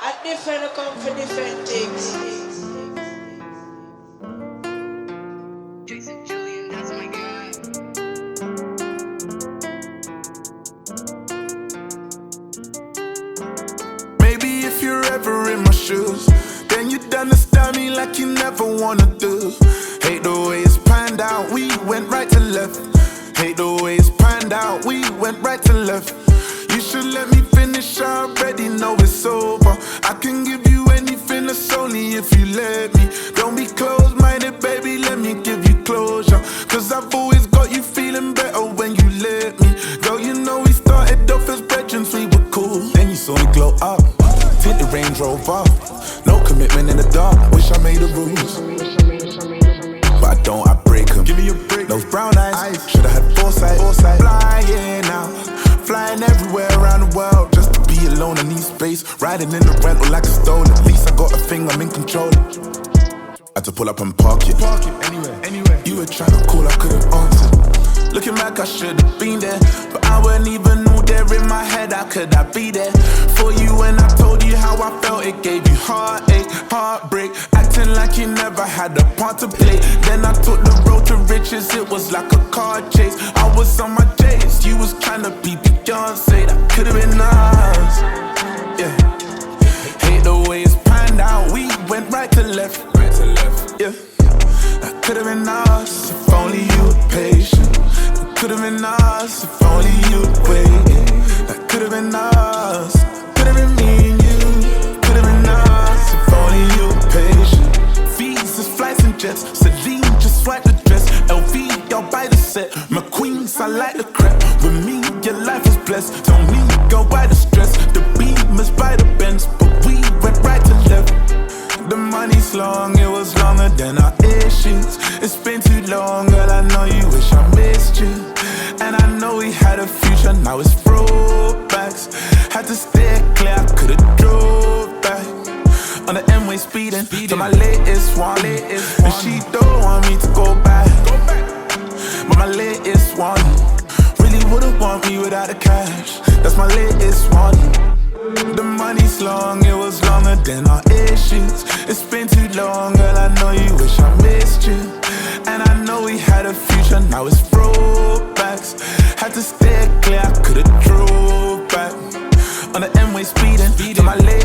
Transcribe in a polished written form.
And different come for different things. Jason Julian, that's my guy. Maybe if you're ever in my shoes, then you'd understand me like you never wanna do. Hate the way it's panned out, we went right to left. Hate the way it's panned out, we went right to left. You should let me finish, I already know it's over. I can give you anything, that's only if you let me. Don't be closed-minded, baby, let me give you closure. Cause I've always got you feeling better when you let me. Girl, you know we started off as brethren, we were cool. Then you saw me glow up, tinted Range Rover. No commitment in the dark, wish I made the rules. But I don't, I break them. Give me a break. Those brown eyes, should've had foresight. Flying out, flying everywhere around the world. Just to be alone, I need space. Riding in the rental like a stolen. At least I got a thing, I'm in control. Had to pull up and park it. Anywhere. You were trying to call, I couldn't answer. Looking back, I should've been there, but I wasn't even know there in my head. How could I be there for you when I told you how I felt? It gave you heartache, heartbreak, acting like you never had a part to play. Then I took the road to riches, it was like a car chase. I was on my J's, you was trying to be Beyonce. That could've been us, yeah. Hate the way it's panned out, we went right to left, yeah. That could've been us, if only you were patient. That could've been us, if only you'd wait. That could've been us, could've been me and you. Could've been us, if only you were patient. Visas, flights and jets, Celine just swipe the dress. LV, y'all buy the set. McQueen's, I like the crap. With me, your life is blessed. Don't need go by the stress. The Beamers by the Benz, but we went right to left. The money's long, it was longer than our issues. It's been too long, girl, I know you wish I missed you. And I know we had a future, now it's throwbacks. Had to stay clear, I could've drove back. On the M-way speeding to my latest one. And she don't want me to go back. But my latest one really wouldn't want me without the cash. That's my latest one. The money's long, it was longer than our issues. It's been too long, girl, I know you wish I missed you. And I know we had a future, now it's throwbacks. Had to stay clear, I could've drove back. On the M-way speeding to my lady.